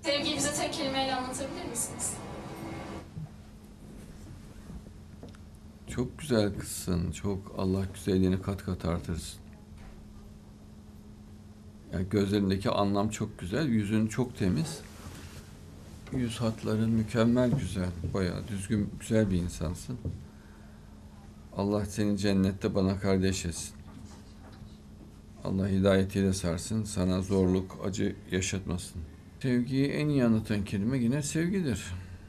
Sevgiyi bize tek kelimeyle anlatabilir misiniz? Çok güzel kızsın. Çok, Allah güzelliğini kat kat artırsın. Yani gözlerindeki anlam çok güzel. Yüzün çok temiz. Yüz hatların mükemmel güzel. Bayağı düzgün, güzel bir insansın. Allah seni cennette bana kardeş etsin. Allah hidayetiyle sarsın. Sana zorluk, acı yaşatmasın. Sevgiyi en iyi anlatan kelime yine sevgidir.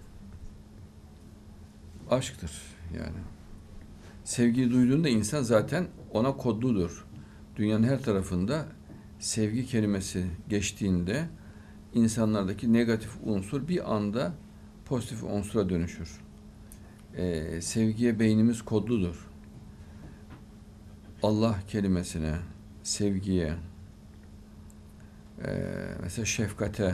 Aşktır yani. Sevgiyi duyduğunda insan zaten ona kodludur. Dünyanın her tarafında sevgi kelimesi geçtiğinde insanlardaki negatif unsur bir anda pozitif unsura dönüşür. Sevgiye beynimiz kodludur. Allah kelimesine, sevgiye, mesela şefkate.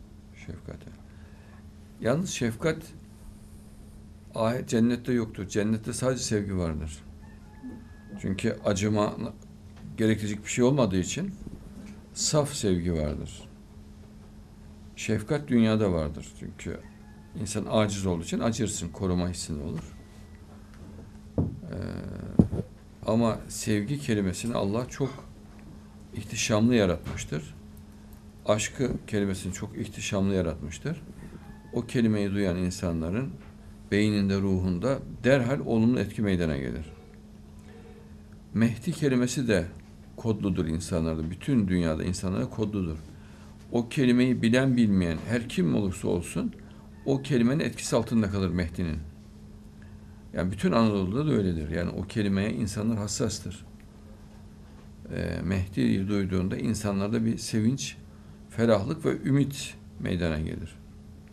Yalnız şefkat cennette yoktur. Cennette sadece sevgi vardır. Çünkü acıma gerekecek bir şey olmadığı için saf sevgi vardır. Şefkat dünyada vardır. Çünkü insan aciz olduğu için acırsın, koruma hissin olur. Ama sevgi kelimesini Allah çok ihtişamlı yaratmıştır. Aşkı kelimesini çok ihtişamlı yaratmıştır. O kelimeyi duyan insanların beyninde, ruhunda derhal olumlu etki meydana gelir. Mehdi kelimesi de kodludur insanlarda. Bütün dünyada insanlara kodludur. O kelimeyi bilen bilmeyen her kim olursa olsun o kelimenin etkisi altında kalır Mehdi'nin. Yani bütün Anadolu'da da öyledir. Yani o kelimeye insanlar hassastır. Mehdi'yi duyduğunda insanlarda bir sevinç, ferahlık ve ümit meydana gelir.